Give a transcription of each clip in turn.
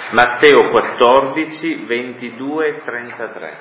Matteo 14, 22 e 33.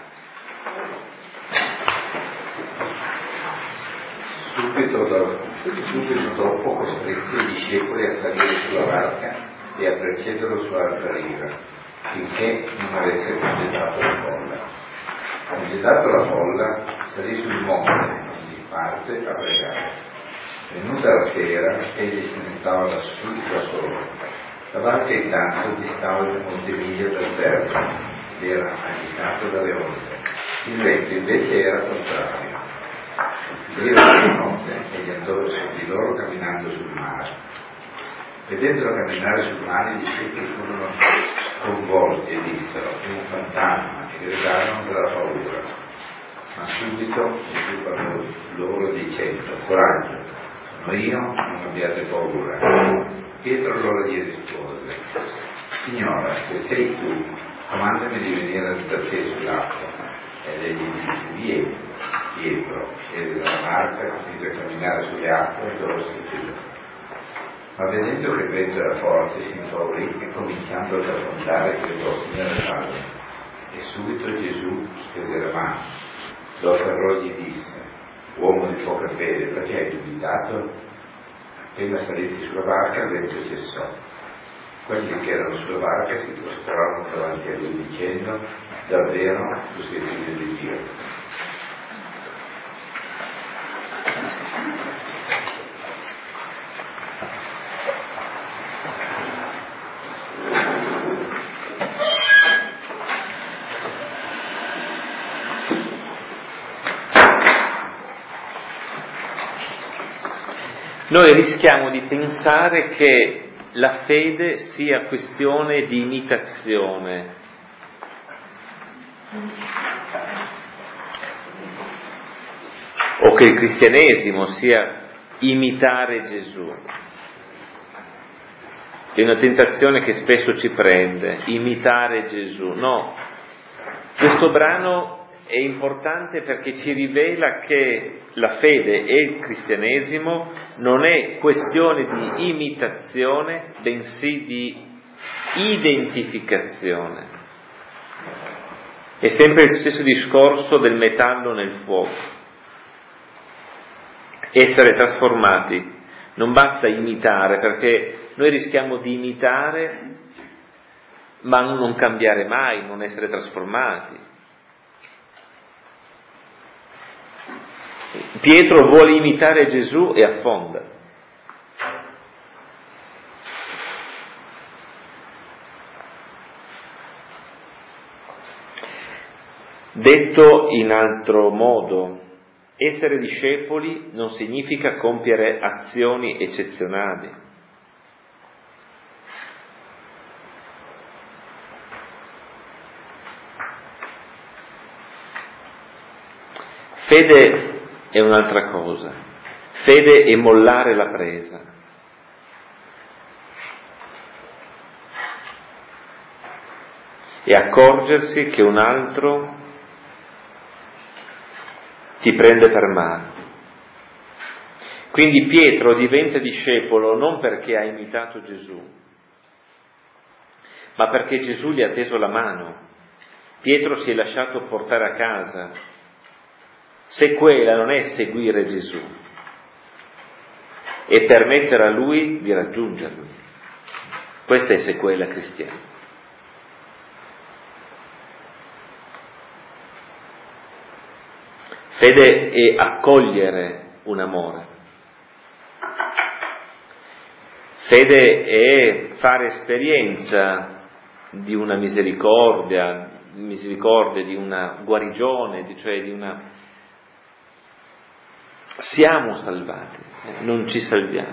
Subito dopo costrinse i discepoli a salire sulla barca e a precederlo sull'altra riva, finché non avesse congedato la folla. Congedato la folla, salì sul monte, in disparte, a pregare. Venuta la sera, egli se ne stava lassù da solo. La barca intanto distava molte miglia dal terra ed era agitato dalle onde. Il vento invece era contrario. Era la notte e gli andò verso di loro camminando sul mare. Vedendolo camminare sul mare, i discepoli furono sconvolti e dissero: è un fantasma, e gridarono per la paura. Ma subito Gesù parlò loro dicendo: coraggio, sono io, non abbiate paura. Pietro allora gli rispose: Signora, se sei tu, comandami di venire da te sull'acqua. Ed egli disse: vieni. Pietro scese dalla barca, si mise a camminare sulle acque e loro seguirono. Ma vedendo che il vento era forte, si impaurì e cominciando ad affondare gridò: Signore, salvami. E subito Gesù stese la mano, lo afferrò e gli disse: uomo di poca fede, perché hai dubitato? Appena saliti sulla barca il vento cessò. Quelli che erano sulla barca si prostrarono davanti a lui dicendo: davvero tu sei figlio di Dio. Noi rischiamo di pensare che la fede sia questione di imitazione. O che il cristianesimo sia imitare Gesù. È una tentazione che spesso ci prende, imitare Gesù. No, questo brano è importante perché ci rivela che la fede e il cristianesimo non è questione di imitazione, bensì di identificazione. È sempre il stesso discorso del metallo nel fuoco. Essere trasformati. Non basta imitare, perché noi rischiamo di imitare ma non cambiare mai, non essere trasformati. Pietro vuole imitare Gesù e affonda. Detto in altro modo, essere discepoli non significa compiere azioni eccezionali. Fede è un'altra cosa. Fede è mollare la presa. E accorgersi che un altro ti prende per mano. Quindi Pietro diventa discepolo non perché ha imitato Gesù, ma perché Gesù gli ha teso la mano. Pietro si è lasciato portare a casa. Sequela non è seguire Gesù, è permettere a Lui di raggiungerlo. Questa è sequela cristiana. Fede è accogliere un amore. Fede è fare esperienza di una misericordia di una guarigione, cioè di una... Siamo salvati, non ci salviamo.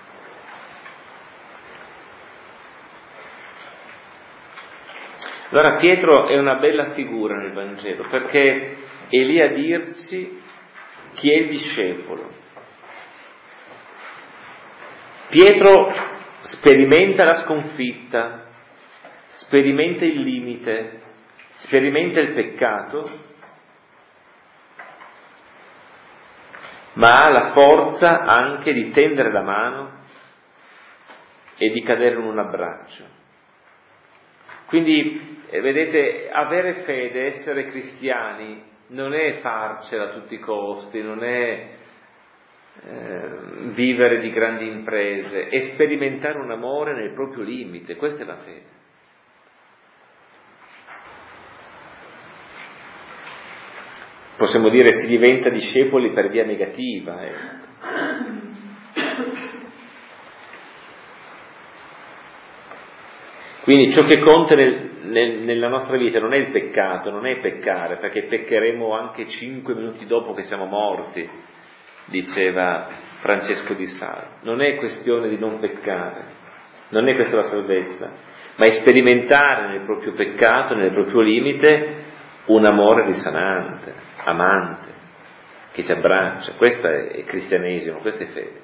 Allora Pietro è una bella figura nel Vangelo, perché è lì a dirci chi è il discepolo. Pietro sperimenta la sconfitta, sperimenta il limite, sperimenta il peccato, ma ha la forza anche di tendere la mano e di cadere in un abbraccio. Quindi, vedete, avere fede, essere cristiani, non è farcela a tutti i costi, non è vivere di grandi imprese, è sperimentare un amore nel proprio limite, questa è la fede. Possiamo dire si diventa discepoli per via negativa. Quindi ciò che conta nella nostra vita non è il peccato, non è peccare, perché peccheremo anche 5 minuti dopo che siamo morti, diceva Francesco di Sales. Non è questione di non peccare, non è questa la salvezza, ma è sperimentare nel proprio peccato, nel proprio limite, un amore risanante, amante, che ci abbraccia. Questo è cristianesimo, questa è fede.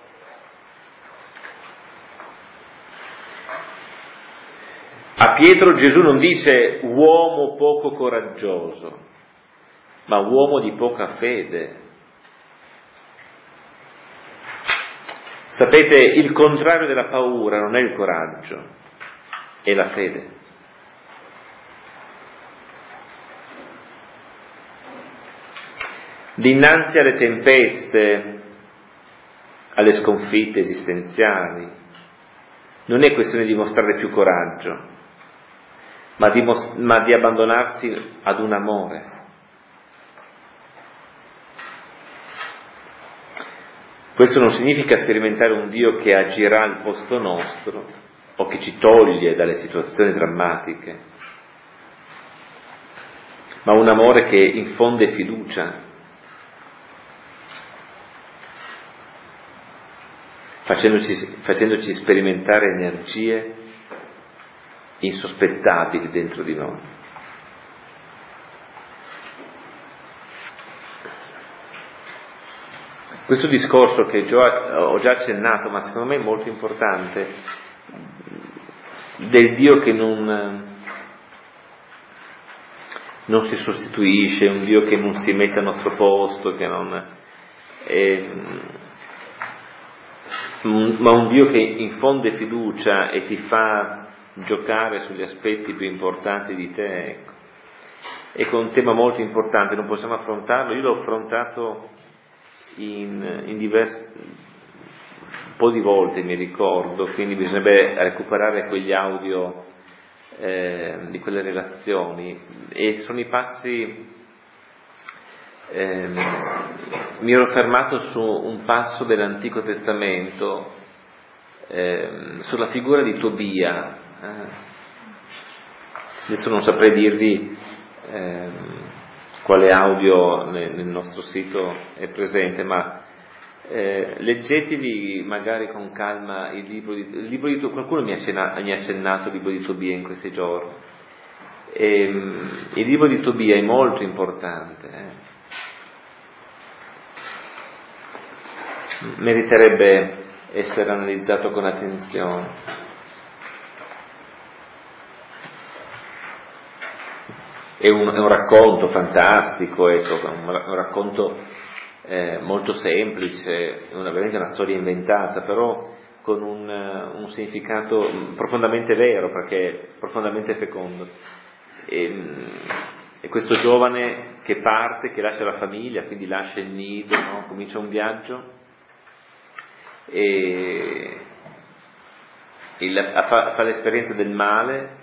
A Pietro Gesù non dice uomo poco coraggioso, ma uomo di poca fede. Sapete, il contrario della paura non è il coraggio, è la fede. Dinanzi alle tempeste, alle sconfitte esistenziali, non è questione di mostrare più coraggio, ma di abbandonarsi ad un amore. Questo non significa sperimentare un Dio che agirà al posto nostro o che ci toglie dalle situazioni drammatiche, ma un amore che infonde fiducia, facendoci sperimentare energie insospettabili dentro di noi. Questo discorso che ho già accennato, ma secondo me è molto importante, del Dio che non si sostituisce, un Dio che non si mette al nostro posto, che ma un Dio che infonde fiducia e ti fa giocare sugli aspetti più importanti di te. Ecco, un tema molto importante, non possiamo affrontarlo. Io l'ho affrontato in diversi, un po' di volte, mi ricordo, quindi bisognerebbe recuperare quegli audio di quelle relazioni, e sono i passi. Mi ero fermato su un passo dell'Antico Testamento, sulla figura di Tobia. Adesso non saprei dirvi quale audio nel nostro sito è presente, ma leggetevi magari con calma il libro di Tobia. Qualcuno mi ha accennato il libro di Tobia in questi giorni. Il libro di Tobia è molto importante, meriterebbe essere analizzato con attenzione. È un racconto fantastico, ecco, un racconto molto semplice, veramente una storia inventata, però con un significato profondamente vero, perché è profondamente fecondo. E questo giovane che parte, che lascia la famiglia, quindi lascia il nido, no? Comincia un viaggio e fa l'esperienza del male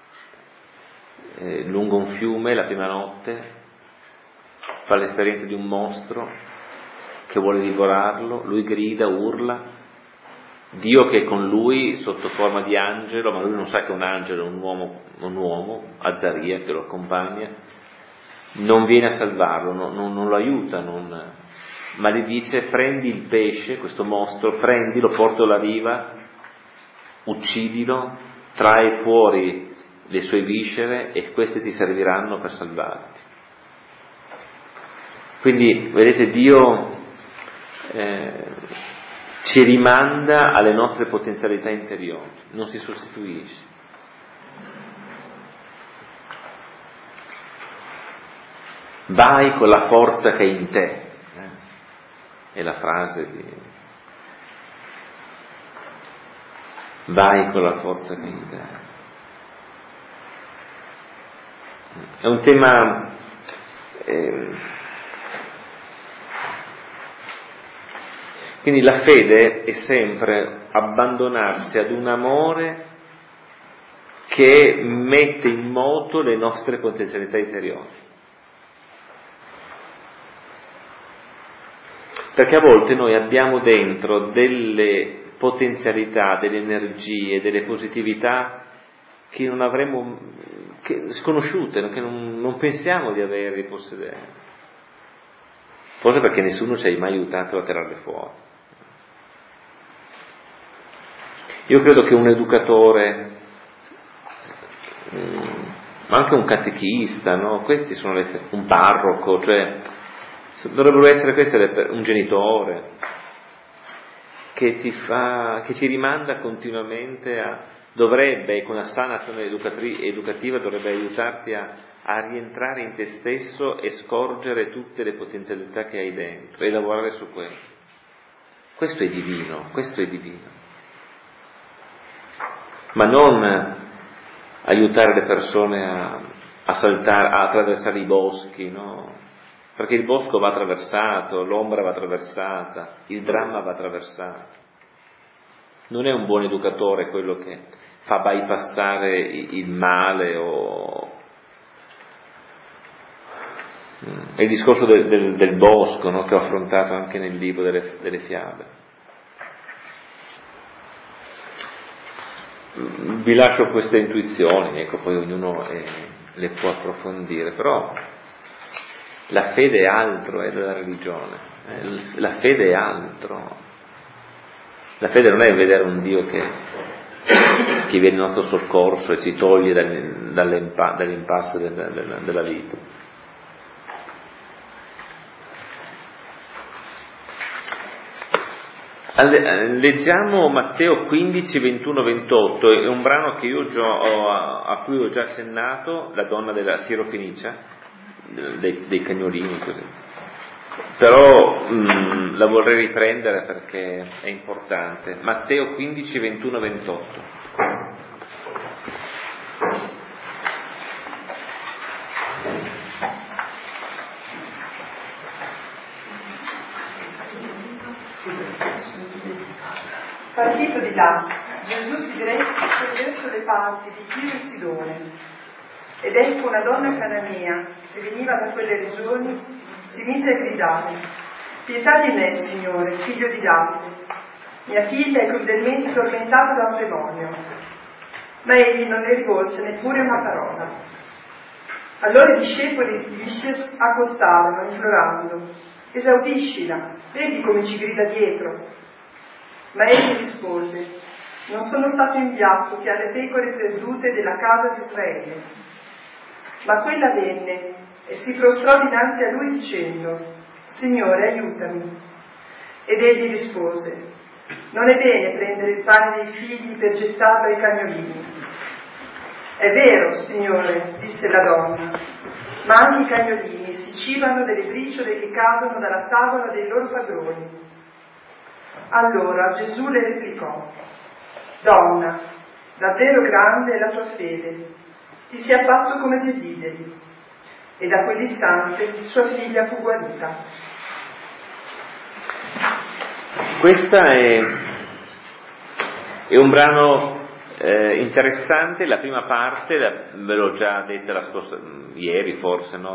lungo un fiume la prima notte, fa l'esperienza di un mostro che vuole divorarlo, lui grida, urla, Dio che è con lui sotto forma di angelo, ma lui non sa che è un angelo, è un uomo, Azzaria che lo accompagna, non viene a salvarlo, non lo aiuta, ma gli dice: prendi il pesce, questo mostro, prendilo, portalo alla riva, uccidilo, trai fuori le sue viscere e queste ti serviranno per salvarti. Quindi vedete, Dio ci rimanda alle nostre potenzialità interiori, non si sostituisce. Vai con la forza che è in te, è la frase vai con la forza che è in te. È un tema quindi la fede è sempre abbandonarsi ad un amore che mette in moto le nostre potenzialità interiori. Perché a volte noi abbiamo dentro delle potenzialità, delle energie, delle positività che non avremmo, sconosciute, che non pensiamo di avere, di possedere. Forse perché nessuno ci ha mai aiutato a tirarle fuori. Io credo che un educatore, ma anche un catechista, no? Questi sono un parroco, cioè dovrebbero essere queste un genitore che ti rimanda continuamente dovrebbe, con una sana azione educativa, dovrebbe aiutarti a rientrare in te stesso e scorgere tutte le potenzialità che hai dentro e lavorare su questo. Questo è divino, ma non aiutare le persone a saltare, a attraversare i boschi, no? Perché il bosco va attraversato, l'ombra va attraversata, il dramma va attraversato. Non è un buon educatore quello che fa bypassare il male È il discorso del bosco, no? Che ho affrontato anche nel libro delle fiabe. Vi lascio queste intuizioni, ecco, poi ognuno le può approfondire, però la fede è altro della religione, la fede è altro. La fede non è vedere un Dio che viene in nostro soccorso e ci toglie dall'impasse della vita. Leggiamo Matteo 15, 21, 28, è un brano che a cui ho già accennato, la donna della Sirofenicia, dei cagnolini, così. Però la vorrei riprendere perché è importante. Matteo 15, 21, 28. Partito di là, Gesù si diresse verso le parti di Tiro e Sidone, ed ecco una donna cananea che veniva da quelle regioni si mise a gridare: pietà di me, Signore, figlio di Davide, mia figlia è crudelmente tormentata da un demonio. Ma egli non le rivolse neppure una parola. Allora i discepoli gli si accostarono implorando: esaudiscila, vedi come ci grida dietro. Ma egli rispose: non sono stato inviato che alle pecore perdute della casa di Israele. Ma quella venne e si prostrò dinanzi a lui dicendo: Signore, aiutami. Ed egli rispose: non è bene prendere il pane dei figli per gettarlo ai cagnolini. È vero, Signore, disse la donna, ma anche i cagnolini si cibano delle briciole che cadono dalla tavola dei loro padroni. Allora Gesù le replicò: donna, davvero grande è la tua fede, ti sia fatto come desideri. E da quell'istante sua figlia fu guarita. Questa è un brano interessante. La prima parte ve l'ho già detta ieri forse, no?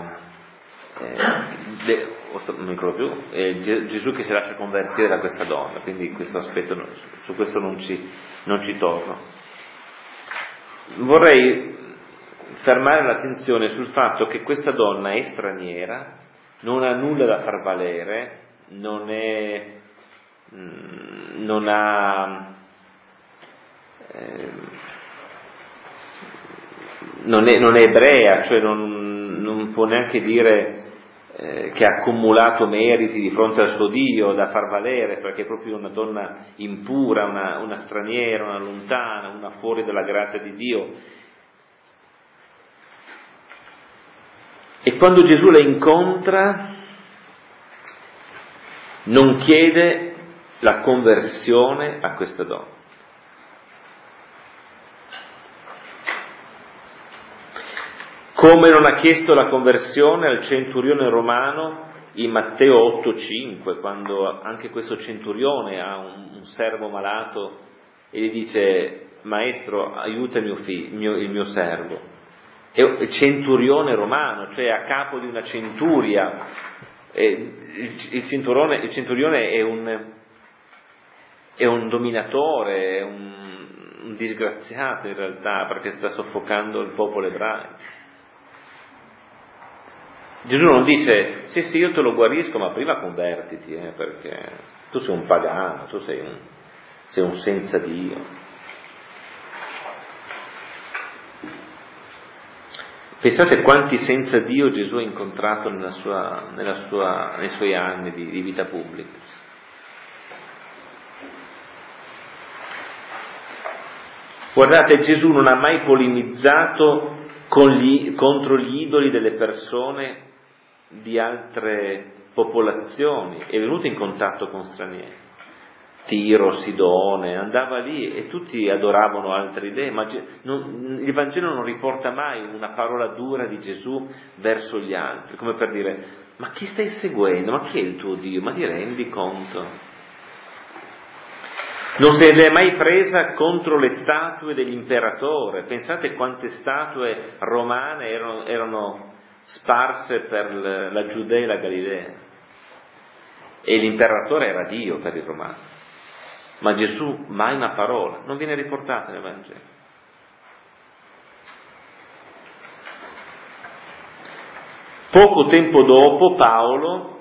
Non mi ricordo più, Gesù che si lascia convertire da questa donna, quindi questo aspetto, su questo non ci torno. Vorrei fermare l'attenzione sul fatto che questa donna è straniera, non ha nulla da far valere, non è ebrea, cioè non può neanche dire che ha accumulato meriti di fronte al suo Dio da far valere, perché è proprio una donna impura, una straniera, una lontana, una fuori dalla grazia di Dio. E quando Gesù la incontra non chiede la conversione a questa donna. Come non ha chiesto la conversione al centurione romano in Matteo 8,5, quando anche questo centurione ha un servo malato e gli dice: maestro, aiuta il mio servo. È centurione romano, cioè a capo di una centuria. Il centurione è un dominatore, è un disgraziato in realtà, perché sta soffocando il popolo ebraico. Gesù non dice: sì, io te lo guarisco, ma prima convertiti, perché tu sei un pagano, tu sei un senza Dio. Pensate quanti senza Dio Gesù ha incontrato nei suoi anni di vita pubblica. Guardate, Gesù non ha mai polemizzato contro gli idoli delle persone di altre popolazioni, è venuto in contatto con stranieri, Tiro, Sidone, andava lì e tutti adoravano altre idee, ma il Vangelo non riporta mai una parola dura di Gesù verso gli altri, come per dire: ma chi stai seguendo? Ma chi è il tuo Dio? Ma ti rendi conto? Non se ne è mai presa contro le statue dell'imperatore. Pensate quante statue romane erano sparse per la Giudea e la Galilea, e l'imperatore era Dio per i romani, ma Gesù mai una parola, non viene riportata nel Vangelo. Poco tempo dopo Paolo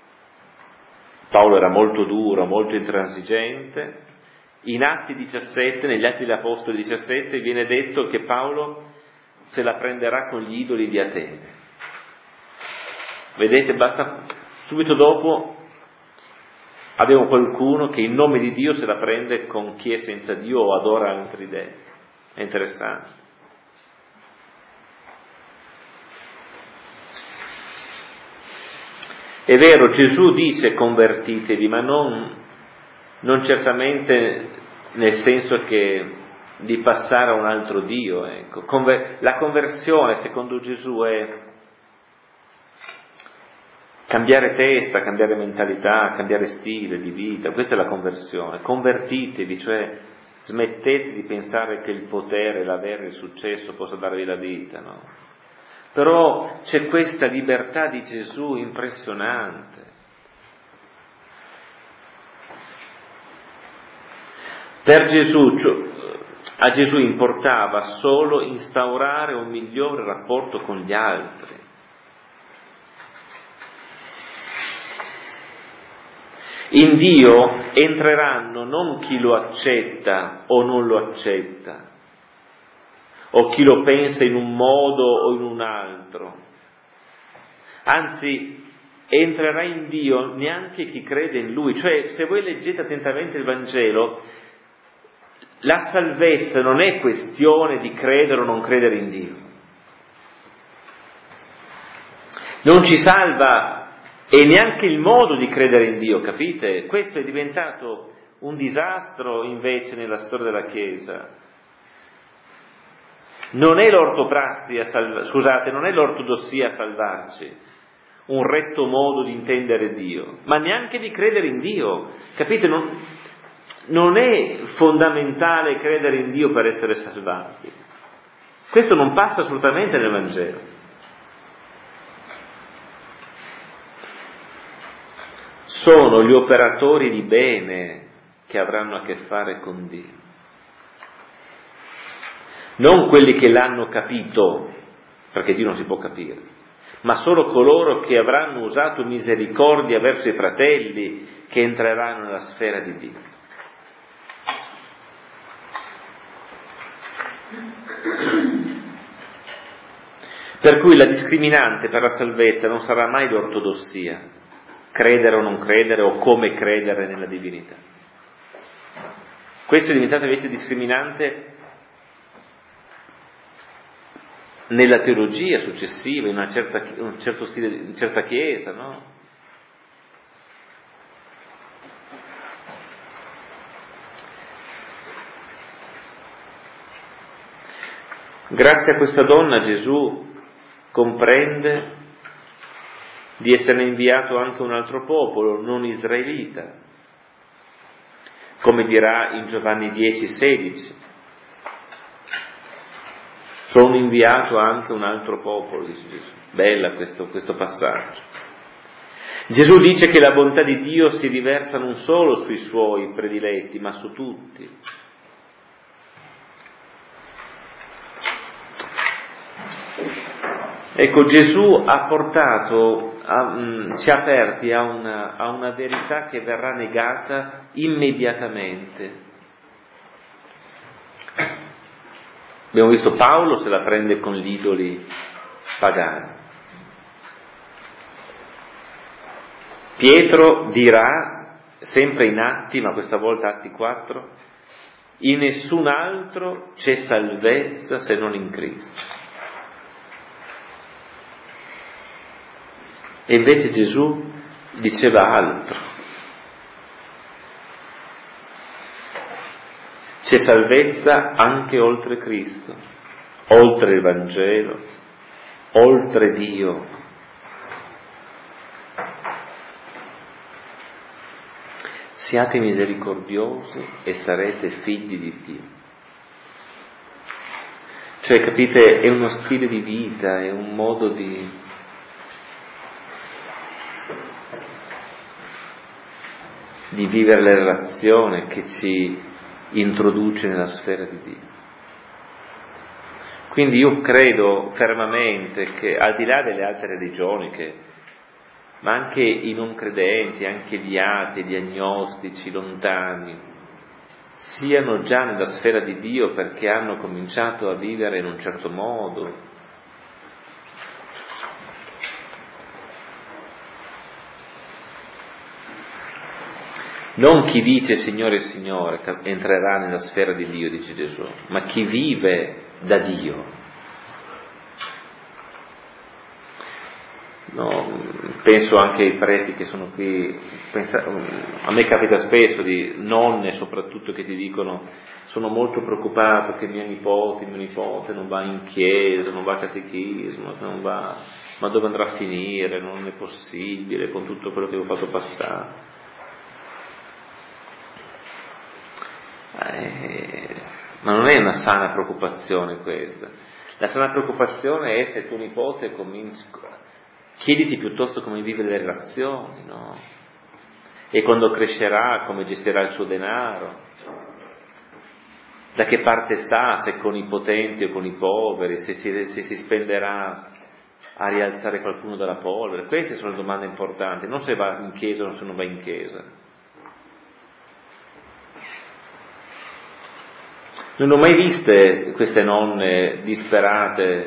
era molto duro, molto intransigente. In Atti 17, negli Atti degli Apostoli 17, viene detto che Paolo se la prenderà con gli idoli di Atene. Vedete, basta, subito dopo abbiamo qualcuno che in nome di Dio se la prende con chi è senza Dio o adora altre dei. È interessante. È vero, Gesù dice convertitevi, ma non certamente nel senso che di passare a un altro Dio. Ecco. La conversione, secondo Gesù, è cambiare testa, cambiare mentalità, cambiare stile di vita. Questa è la conversione. Convertitevi, cioè smettete di pensare che il potere, l'avere, il successo possa darvi la vita, no? Però c'è questa libertà di Gesù impressionante. Per Gesù, a Gesù importava solo instaurare un migliore rapporto con gli altri. In Dio entreranno non chi lo accetta o non lo accetta, o chi lo pensa in un modo o in un altro. Anzi, entrerà in Dio neanche chi crede in Lui. Cioè, se voi leggete attentamente il Vangelo, la salvezza non è questione di credere o non credere in Dio. Non ci salva e neanche il modo di credere in Dio, capite? Questo è diventato un disastro invece nella storia della Chiesa. Non è l'ortoprassi non è l'ortodossia a salvarci, un retto modo di intendere Dio, ma neanche di credere in Dio, capite? Non è fondamentale credere in Dio per essere salvati. Questo non passa assolutamente nel Vangelo. Sono gli operatori di bene che avranno a che fare con Dio, non quelli che l'hanno capito, perché Dio non si può capire, ma solo coloro che avranno usato misericordia verso i fratelli che entreranno nella sfera di Dio. Per cui la discriminante per la salvezza non sarà mai l'ortodossia, credere o non credere o come credere nella divinità. Questo è diventato invece discriminante nella teologia successiva, in un certo stile, in certa chiesa, no? Grazie a questa donna Gesù comprende di essere inviato anche a un altro popolo, non israelita, come dirà in Giovanni 10,16. Sono inviato anche a un altro popolo, dice Gesù. Bella questo passaggio. Gesù dice che la bontà di Dio si riversa non solo sui suoi prediletti, ma su tutti. Ecco, Gesù ha portato, ci ha aperti a una verità che verrà negata immediatamente. Abbiamo visto Paolo se la prende con gli idoli pagani. Pietro dirà, sempre in Atti, ma questa volta Atti 4, in nessun altro c'è salvezza se non in Cristo. E invece Gesù diceva altro. C'è salvezza anche oltre Cristo, oltre il Vangelo, oltre Dio. Siate misericordiosi e sarete figli di Dio. Cioè, capite, è uno stile di vita, è un modo di vivere la relazione che ci introduce nella sfera di Dio. Quindi io credo fermamente che al di là delle altre religioni, ma anche i non credenti, anche gli atei, gli agnostici, lontani, siano già nella sfera di Dio perché hanno cominciato a vivere in un certo modo. Non chi dice Signore, Signore entrerà nella sfera di Dio, dice Gesù, ma chi vive da Dio. No, penso anche ai preti che sono qui, a me capita spesso di nonne soprattutto che ti dicono sono molto preoccupato che mio nipote non va in chiesa, non va a catechismo, non va, ma dove andrà a finire, non è possibile con tutto quello che ho fatto passare. Ma non è una sana preoccupazione questa. La sana preoccupazione è se tuo nipote chiediti piuttosto come vive le relazioni, no? E quando crescerà come gestirà il suo denaro, da che parte sta, se con i potenti o con i poveri, se si spenderà a rialzare qualcuno dalla polvere. Queste sono le domande importanti, non se va in chiesa o se non va in chiesa. Non ho mai viste queste nonne disperate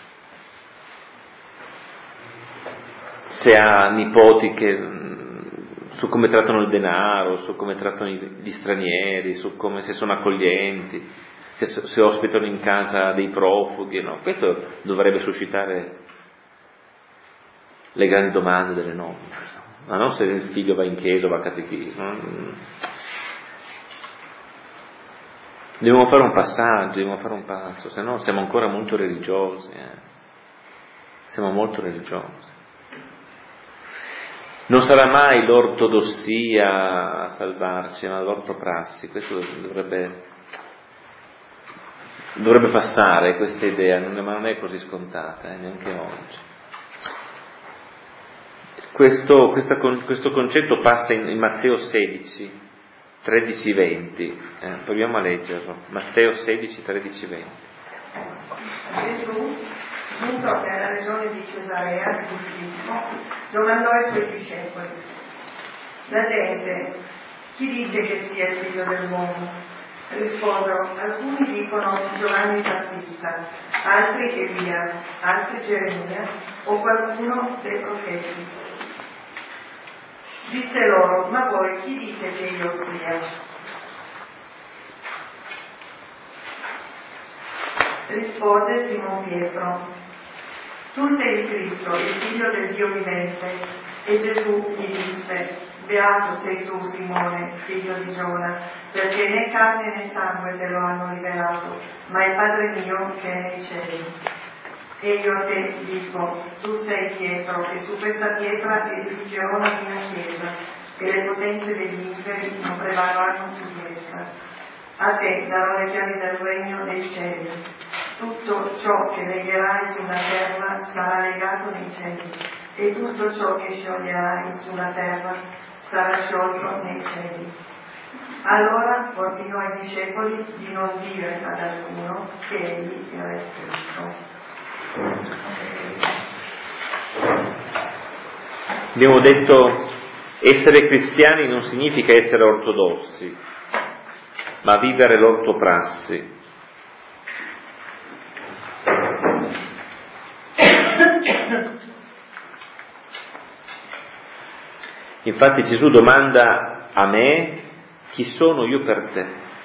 se ha nipoti su come trattano il denaro, su come trattano gli stranieri, su come se sono accoglienti, se ospitano in casa dei profughi, no? Questo dovrebbe suscitare le grandi domande delle nonne, ma non se il figlio va in chiesa o va a catechismo. Dobbiamo fare un passaggio, dobbiamo fare un passo, se no siamo ancora molto religiosi. Siamo molto religiosi. Non sarà mai l'ortodossia a salvarci, ma l'ortoprassi. Questo dovrebbe passare, questa idea, ma non è così scontata, neanche oggi. Questo concetto passa in Matteo 16. 13-20, proviamo a leggerlo. Matteo 16, 13-20. Gesù, giunto nella regione di Cesarea di Filippo, domandò ai suoi discepoli: la gente, chi dice che sia il figlio dell'uomo? Risposero: alcuni dicono Giovanni Battista, altri Elia, altri Geremia o qualcuno dei profeti. Disse loro: ma voi chi dite che io sia? Rispose Simon Pietro: tu sei il Cristo, il figlio del Dio vivente. E Gesù gli disse: beato sei tu, Simone, figlio di Giona, perché né carne né sangue te lo hanno rivelato, ma il Padre mio che è nei cieli. E io a te dico, tu sei Pietro, e su questa pietra edificherò la mia chiesa, e le potenze degli inferi non prevarranno su di essa. A te darò le chiavi del regno dei cieli. Tutto ciò che legherai sulla terra sarà legato nei cieli, e tutto ciò che scioglierai sulla terra sarà sciolto nei cieli. Allora ordinò ai discepoli di non dire ad alcuno che egli era il Cristo. Abbiamo detto, essere cristiani non significa essere ortodossi, ma vivere l'ortoprassi. Infatti Gesù domanda a me: chi sono io per te?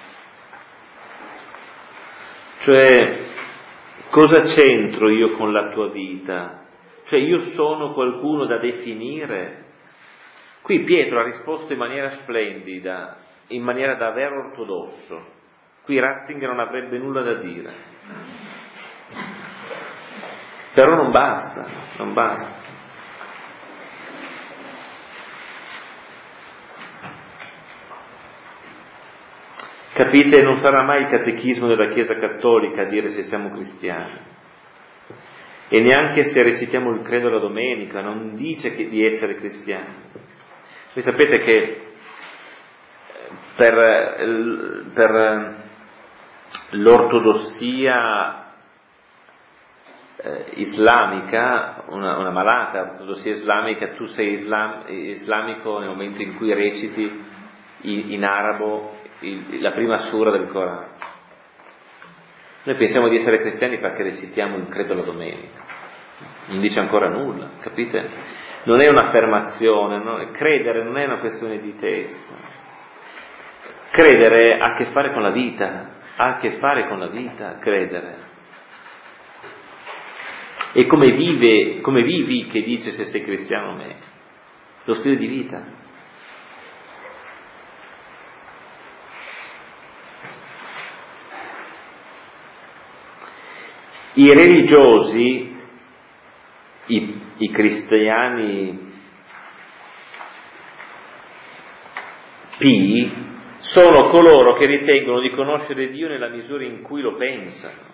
Cioè, cosa c'entro io con la tua vita? Cioè, io sono qualcuno da definire? Qui Pietro ha risposto in maniera splendida, in maniera davvero ortodosso. Qui Ratzinger non avrebbe nulla da dire. Però non basta. Capite? Non sarà mai il catechismo della Chiesa Cattolica a dire se siamo cristiani. E neanche se recitiamo il credo la domenica, non dice di essere cristiani. Voi sapete che per l'ortodossia islamica, una malata ortodossia islamica, tu sei islamico nel momento in cui reciti in arabo la prima sura del Corano. Noi pensiamo di essere cristiani perché recitiamo il credo la domenica, non dice ancora nulla, capite? Non è un'affermazione, no? Credere non è una questione di testo, credere ha a che fare con la vita, credere. E come vivi che dice se sei cristiano o meno, lo stile di vita. I religiosi, i cristiani pii, sono coloro che ritengono di conoscere Dio nella misura in cui lo pensano.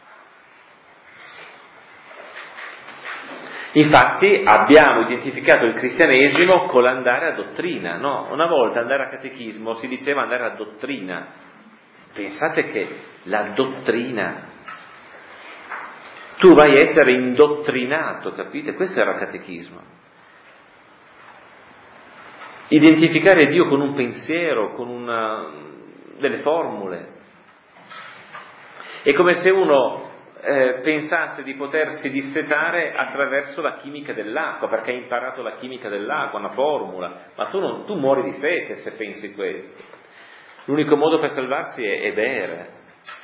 Infatti abbiamo identificato il cristianesimo con l'andare a dottrina, no? Una volta andare a catechismo si diceva andare a dottrina. Pensate che la dottrina, tu vai a essere indottrinato, capite? Questo era il catechismo. Identificare Dio con un pensiero, con delle formule. È come se uno pensasse di potersi dissetare attraverso la chimica dell'acqua, perché hai imparato la chimica dell'acqua, una formula, ma tu muori di sete se pensi questo. L'unico modo per salvarsi è bere.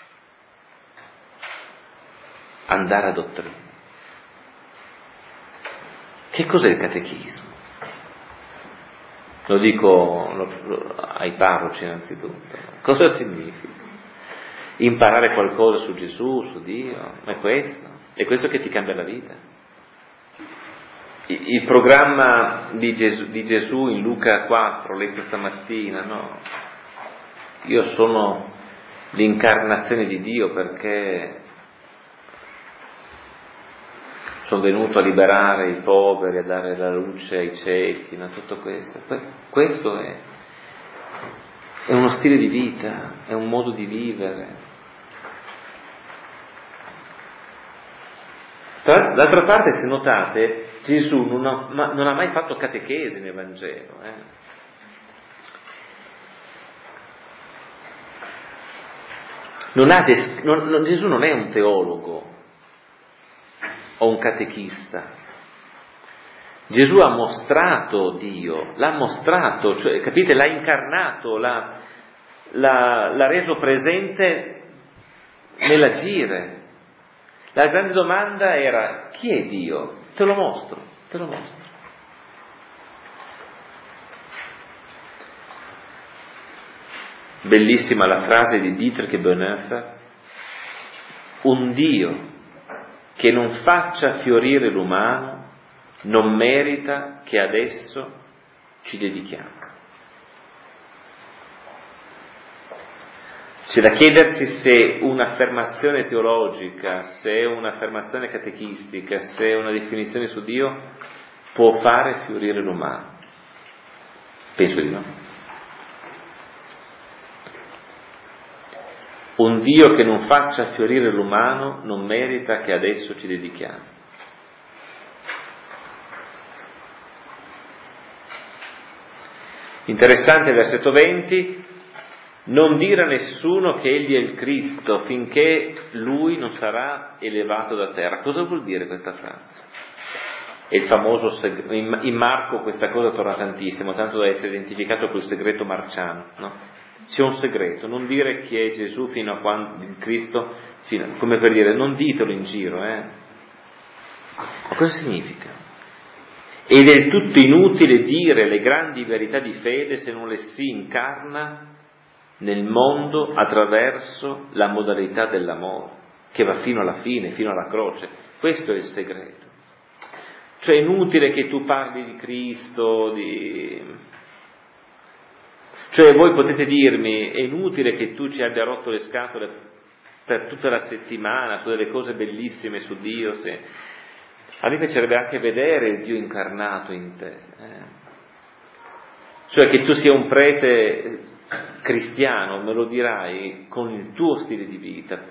Andare a dottrina. Che cos'è il catechismo? Lo dico ai parroci innanzitutto. Cosa significa? Imparare qualcosa su Gesù, su Dio, è questo che ti cambia la vita. Il programma di Gesù in Luca 4, letto stamattina, no? Io sono l'incarnazione di Dio perché sono venuto a liberare i poveri, a dare la luce ai ciechi, no? Tutto questo. Questo è uno stile di vita, è un modo di vivere. D'altra parte, se notate, Gesù non ha mai fatto catechesi nel Vangelo. Gesù non è un teologo o un catechista. Gesù ha mostrato Dio, l'ha mostrato, cioè, capite, l'ha incarnato, l'ha reso presente nell'agire. La grande domanda era: chi è Dio? Te lo mostro. Bellissima la frase di Dietrich Bonhoeffer: un Dio che non faccia fiorire l'umano non merita che adesso ci dedichiamo. C'è da chiedersi se un'affermazione teologica, se un'affermazione catechistica, se una definizione su Dio può fare fiorire l'umano. Penso di no. Un Dio che non faccia fiorire l'umano non merita che adesso ci dedichiamo. Interessante il versetto 20. Non dire a nessuno che egli è il Cristo finché lui non sarà elevato da terra. Cosa vuol dire questa frase? È il famoso segreto. In Marco questa cosa torna tantissimo, tanto da essere identificato col segreto marciano, no? C'è un segreto, non dire chi è Gesù fino a quando il Cristo, come per dire, non ditelo in giro, Ma cosa significa? È del tutto inutile dire le grandi verità di fede se non le si incarna nel mondo attraverso la modalità dell'amore, che va fino alla fine, fino alla croce. Questo è il segreto. Cioè è inutile che tu parli di Cristo, cioè voi potete dirmi, è inutile che tu ci abbia rotto le scatole per tutta la settimana su delle cose bellissime su Dio, a me piacerebbe anche vedere il Dio incarnato in te, Cioè che tu sia un prete cristiano, me lo dirai con il tuo stile di vita.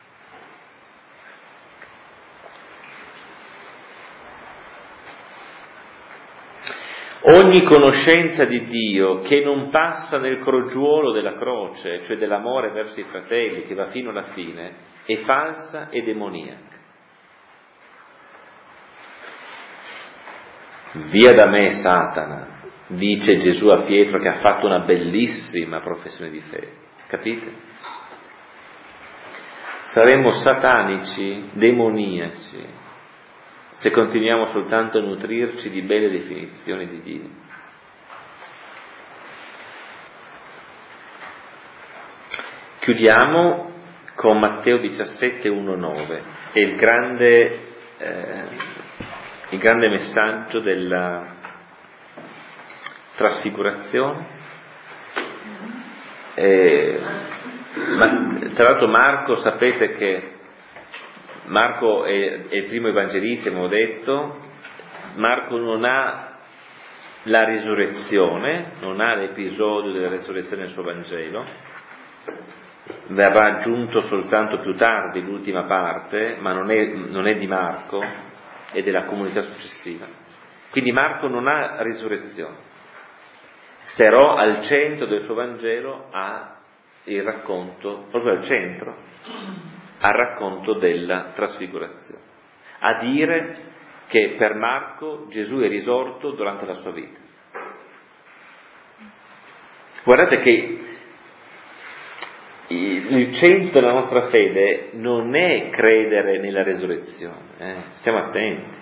Ogni conoscenza di Dio che non passa nel crogiuolo della croce, cioè dell'amore verso i fratelli, che va fino alla fine, è falsa e demoniaca. Via da me, Satana, dice Gesù a Pietro, che ha fatto una bellissima professione di fede. Capite? Saremmo satanici, demoniaci, se continuiamo soltanto a nutrirci di belle definizioni di Dio. Chiudiamo con Matteo 17, 1-9, è il grande messaggio della trasfigurazione. Ma tra l'altro Marco, sapete che Marco è il primo evangelista, abbiamo detto. Marco non ha la risurrezione, non ha l'episodio della risurrezione nel suo Vangelo, verrà aggiunto soltanto più tardi, l'ultima parte, ma non è di Marco, è della comunità successiva. Quindi Marco non ha risurrezione, però al centro del suo Vangelo ha il racconto, proprio al centro, al racconto della trasfigurazione, a dire che per Marco Gesù è risorto durante la sua vita. Guardate che il centro della nostra fede non è credere nella resurrezione, stiamo attenti,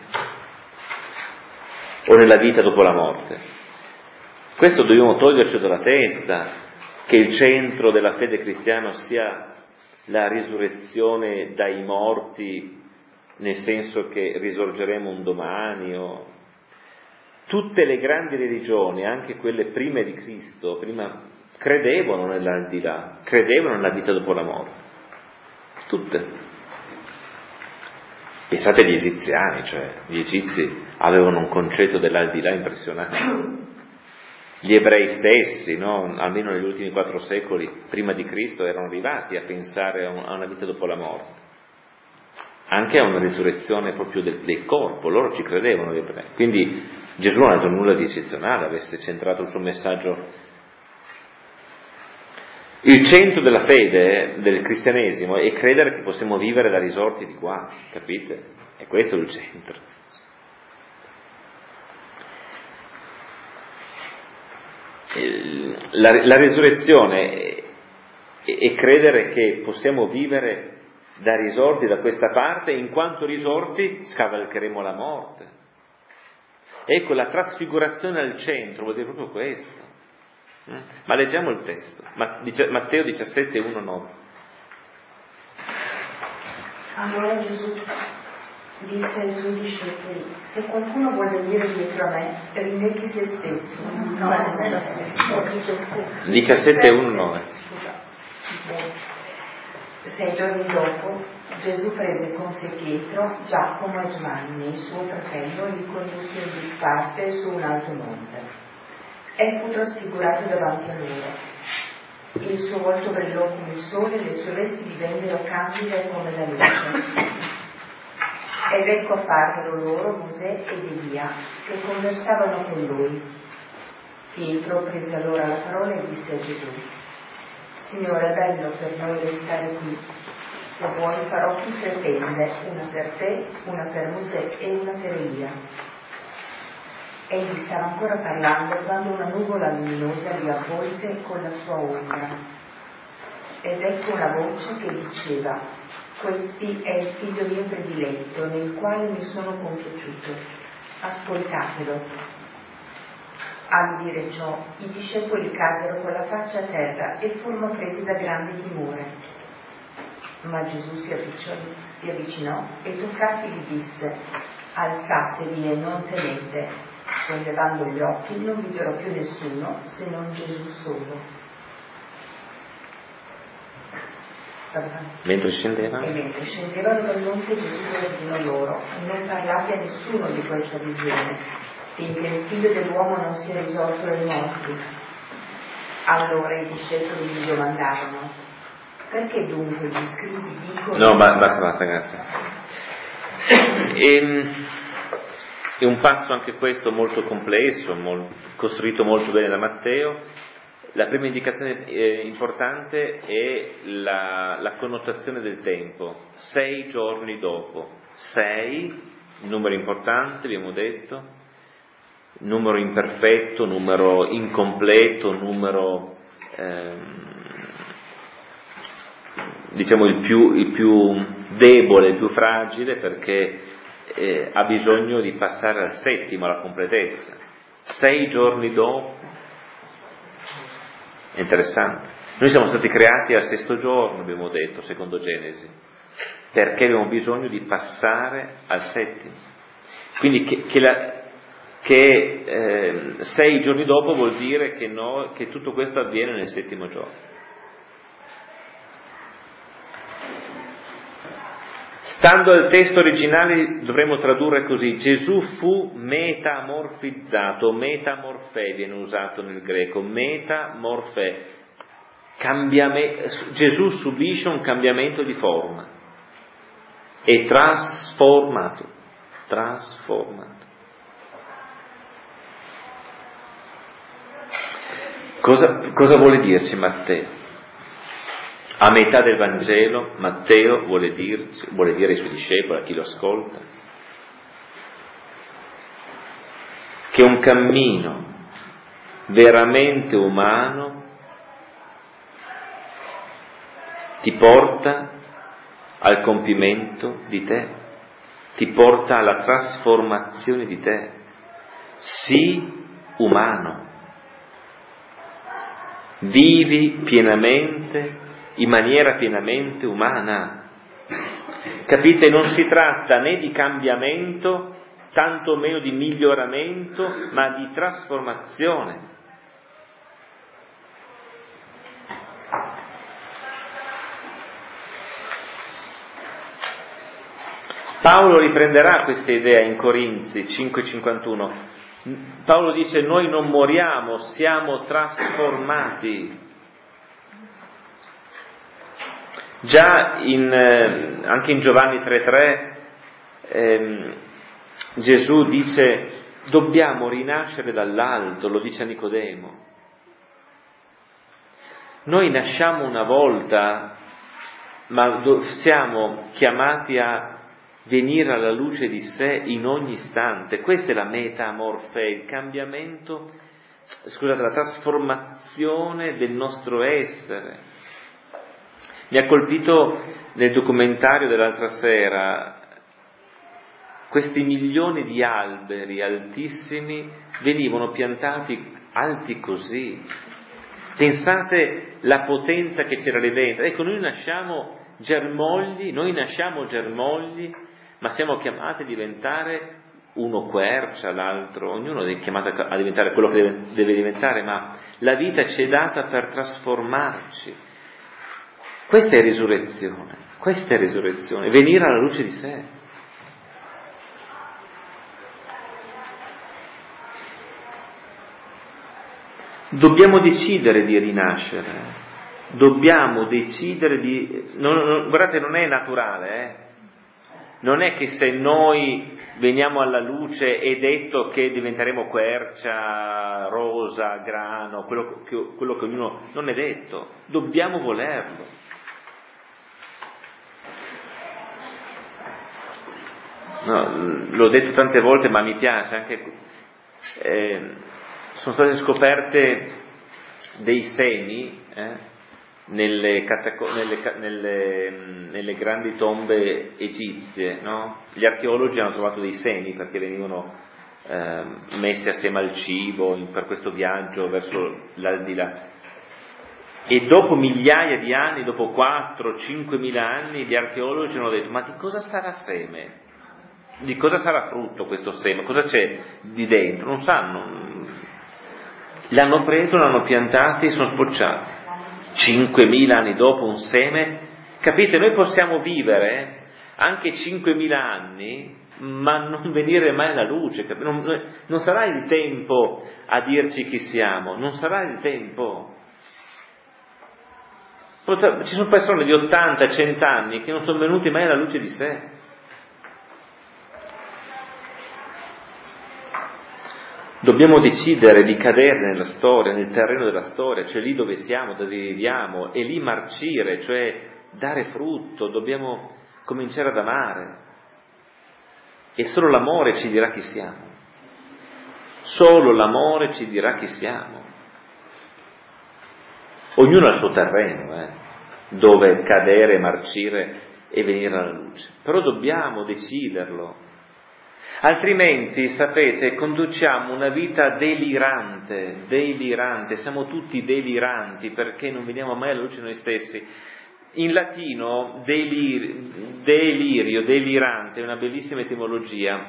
o nella vita dopo la morte. Questo dobbiamo toglierci dalla testa, che il centro della fede cristiana sia la risurrezione dai morti, nel senso che risorgeremo un domani. Tutte le grandi religioni, anche quelle prime di Cristo, credevano nell'aldilà, credevano nella vita dopo la morte. Tutte. Pensate agli egiziani, cioè gli egizi avevano un concetto dell'aldilà impressionante. Gli ebrei stessi, no? Almeno negli ultimi 4 secoli prima di Cristo, erano arrivati a pensare a una vita dopo la morte, anche a una risurrezione proprio del corpo. Loro ci credevano, gli ebrei. Quindi Gesù non ha detto nulla di eccezionale, avesse centrato il suo messaggio. Il centro della fede, del cristianesimo, è credere che possiamo vivere da risorti di qua, capite? E questo è il centro. La risurrezione è credere che possiamo vivere da risorti da questa parte, in quanto risorti scavalcheremo la morte. Ecco, la trasfigurazione al centro vuol dire proprio questo. Ma leggiamo il testo, Matteo 17, 1-9. Allora Gesù, disse ai suoi discepoli: se qualcuno vuole venire dietro a me, rinneghi se stesso. No, 17:1-9. Scusa. 6 giorni dopo Gesù prese con sé Pietro, Giacomo e Giovanni, il suo fratello, e li condusse in disparte su un alto monte. E fu trasfigurato davanti a loro. Il suo volto brillò come il sole e le sue vesti divennero candide come la luce. Ed ecco apparvero loro Mosè ed Elia, che conversavano con lui. Pietro prese allora la parola e disse a Gesù: Signore, è bello per noi restare qui. Se vuoi farò qui 3 tende, una per te, una per Mosè e una per Elia. Egli stava ancora parlando quando una nuvola luminosa li avvolse con la sua ombra. Ed ecco una voce che diceva: Questi è il figlio mio prediletto, nel quale mi sono compiaciuto. Ascoltatelo. All'udire ciò, i discepoli caddero con la faccia a terra e furono presi da grande timore. Ma Gesù si avvicinò e toccati gli disse: Alzatevi e non temete. Sollevando gli occhi non videro più nessuno se non Gesù solo. Mentre scendevano? E mentre scendevano dal monte Gesù ordinò loro: non parlate a nessuno di questa visione, finché il figlio dell'uomo non sia risorto dai morti. Allora i discepoli gli domandarono: perché dunque gli scribi dicono... No, basta, grazie. È un passo anche questo molto complesso, costruito molto bene da Matteo. La prima indicazione importante è la connotazione del tempo. 6 giorni dopo. 6, numero importante, abbiamo detto, numero imperfetto, numero incompleto, numero diciamo il più debole, il più fragile, perché ha bisogno di passare al 7º, alla completezza. 6 giorni dopo. È interessante. Noi siamo stati creati al 6° giorno, abbiamo detto, secondo Genesi, perché abbiamo bisogno di passare al 7º. Quindi che 6 giorni dopo vuol dire che tutto questo avviene nel 7º giorno. Stando al testo originale dovremmo tradurre così: Gesù fu metamorfizzato, metamorfè viene usato nel greco, metamorfè, Gesù subisce un cambiamento di forma, è trasformato. Cosa vuole dirci Matteo? A metà del Vangelo Matteo vuole dire ai suoi discepoli, a chi lo ascolta, che un cammino veramente umano ti porta al compimento di te, ti porta alla trasformazione di te. Sii umano, vivi pienamente, in maniera pienamente umana. Capite? Non si tratta né di cambiamento, tanto meno di miglioramento, ma di trasformazione. Paolo riprenderà questa idea in Corinzi 5,51. Paolo dice: noi non moriamo, siamo trasformati. Già anche in Giovanni 3,3 Gesù dice: dobbiamo rinascere dall'alto, lo dice a Nicodemo. Noi nasciamo una volta, ma siamo chiamati a venire alla luce di sé in ogni istante. Questa è la metamorfè, il cambiamento, la trasformazione del nostro essere. Mi ha colpito nel documentario dell'altra sera, questi milioni di alberi altissimi venivano piantati alti così. Pensate la potenza che c'era lì dentro. Ecco, noi nasciamo germogli, ma siamo chiamati a diventare, uno quercia, l'altro, ognuno è chiamato a diventare quello che deve diventare, ma la vita ci è data per trasformarci. Questa è risurrezione, venire alla luce di sé. Dobbiamo decidere di rinascere, dobbiamo decidere di... guardate, non è naturale, non è che se noi veniamo alla luce è detto che diventeremo quercia, rosa, grano, quello che ognuno... Non è detto, dobbiamo volerlo. No, l'ho detto tante volte, ma mi piace anche... sono state scoperte dei semi nelle grandi tombe egizie, no? Gli archeologi hanno trovato dei semi perché venivano messi assieme al cibo per questo viaggio verso l'aldilà. E dopo migliaia di anni, dopo 4-5.000 anni, gli archeologi hanno detto: ma di cosa sarà seme? Di cosa sarà frutto questo seme? Cosa c'è di dentro? Non sanno. L'hanno preso, l'hanno piantato e sono spocciati. 5.000 anni dopo un seme. Capite? Noi possiamo vivere anche 5.000 anni, ma non venire mai alla luce. Non sarà il tempo a dirci chi siamo, non sarà il tempo. Ci sono persone di 80-100 anni che non sono venuti mai alla luce di sé. Dobbiamo decidere di cadere nella storia, nel terreno della storia, cioè lì dove siamo, dove viviamo, e lì marcire, cioè dare frutto. Dobbiamo cominciare ad amare. E solo l'amore ci dirà chi siamo. Solo l'amore ci dirà chi siamo. Ognuno ha il suo terreno, dove cadere, marcire e venire alla luce. Però dobbiamo deciderlo. Altrimenti, sapete, conduciamo una vita delirante, siamo tutti deliranti perché non veniamo mai alla luce noi stessi. In latino delirio, delirante, è una bellissima etimologia.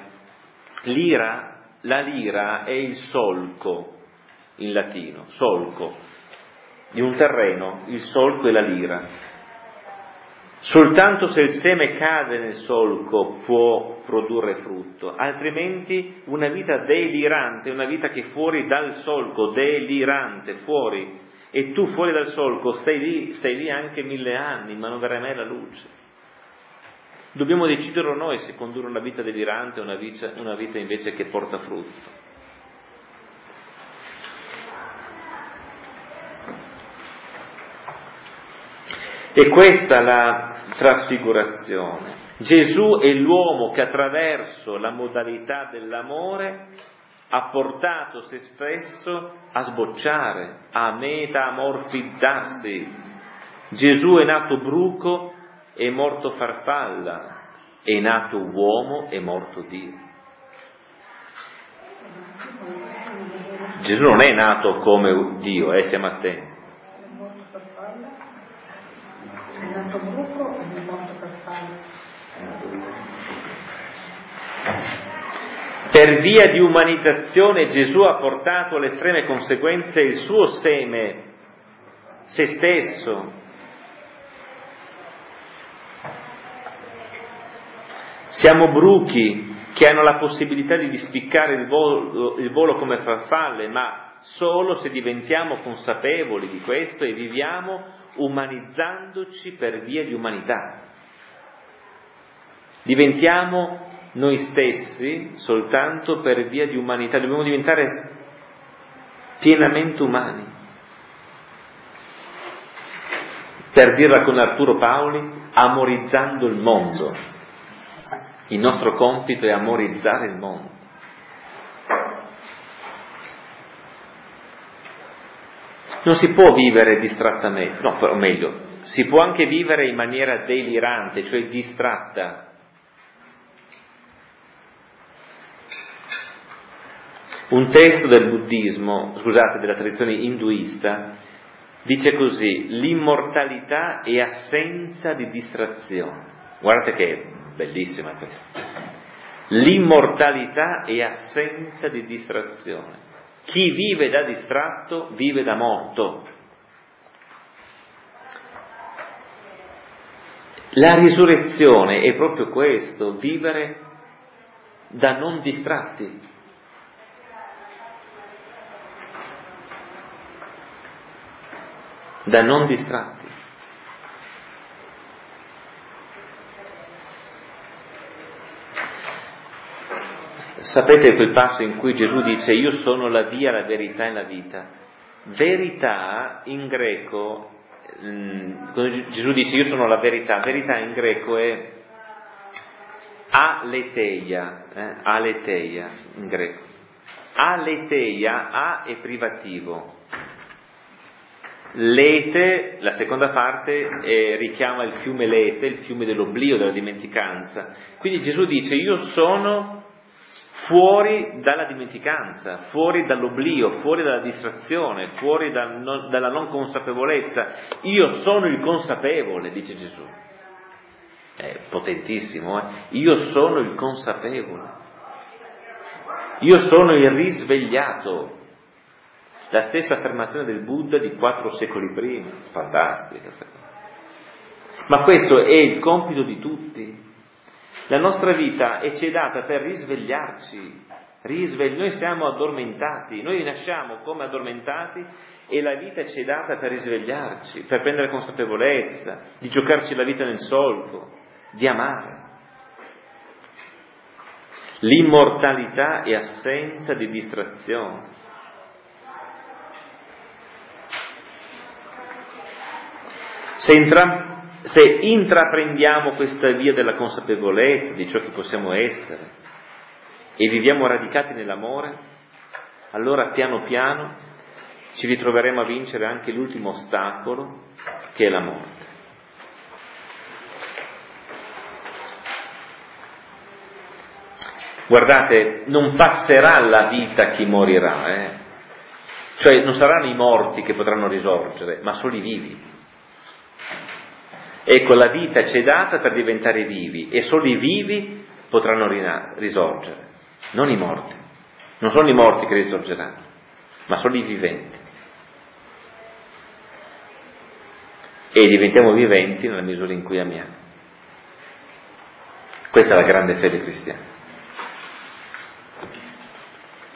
La lira è il solco, in latino, solco, di un terreno, il solco è la lira. Soltanto se il seme cade nel solco può produrre frutto, altrimenti una vita delirante, una vita che fuori dal solco, delirante, fuori, e tu fuori dal solco stai lì anche 1000 anni, ma non verrai mai alla luce. Dobbiamo decidere noi se condurre una vita delirante o una vita invece che porta frutto. E questa è la trasfigurazione. Gesù è l'uomo che attraverso la modalità dell'amore ha portato se stesso a sbocciare, a metamorfizzarsi. Gesù è nato bruco, è morto farfalla, è nato uomo, è morto Dio. Gesù non è nato come Dio, stiamo attenti. Per via di umanizzazione Gesù ha portato alle estreme conseguenze il suo seme, se stesso. Siamo bruchi che hanno la possibilità di spiccare il volo come farfalle, ma solo se diventiamo consapevoli di questo e viviamo umanizzandoci per via di umanità. Diventiamo noi stessi soltanto per via di umanità, dobbiamo diventare pienamente umani. Per dirla con Arturo Paoli, amorizzando il mondo. Il nostro compito è amorizzare il mondo. Non si può vivere distrattamente, no, o meglio, si può anche vivere in maniera delirante, cioè distratta. Un testo del buddismo, della tradizione induista, dice così: l'immortalità è assenza di distrazione. Guardate che bellissima questa. L'immortalità è assenza di distrazione. Chi vive da distratto vive da morto. La risurrezione è proprio questo, vivere da non distratti. Da non distratti. Sapete quel passo in cui Gesù dice io sono la via, la verità e la vita? Verità in greco, quando Gesù dice io sono la verità in greco è aletheia in greco. Aletheia, a è privativo. Lete, la seconda parte, richiama il fiume Lete, il fiume dell'oblio, della dimenticanza. Quindi Gesù dice io sono fuori dalla dimenticanza, fuori dall'oblio, fuori dalla distrazione, fuori dalla non consapevolezza. Io sono il consapevole, dice Gesù. È potentissimo, Io sono il consapevole. Io sono il risvegliato. La stessa affermazione del Buddha di 4 secoli prima. Fantastica questa cosa. Ma questo è il compito di tutti. La nostra vita ci è data per risvegliarci. Noi siamo addormentati, noi nasciamo come addormentati e la vita ci è data per risvegliarci, per prendere consapevolezza, di giocarci la vita nel solco, di amare. L'immortalità è assenza di distrazione. Se intraprendiamo questa via della consapevolezza di ciò che possiamo essere e viviamo radicati nell'amore, allora piano piano ci ritroveremo a vincere anche l'ultimo ostacolo, che è la morte. Guardate, non passerà la vita chi morirà, Cioè non saranno i morti che potranno risorgere, ma solo i vivi. Ecco, la vita ci è data per diventare vivi e solo i vivi potranno risorgere, non i morti. Non sono i morti che risorgeranno, ma solo i viventi. E diventiamo viventi nella misura in cui amiamo. Questa è la grande fede cristiana.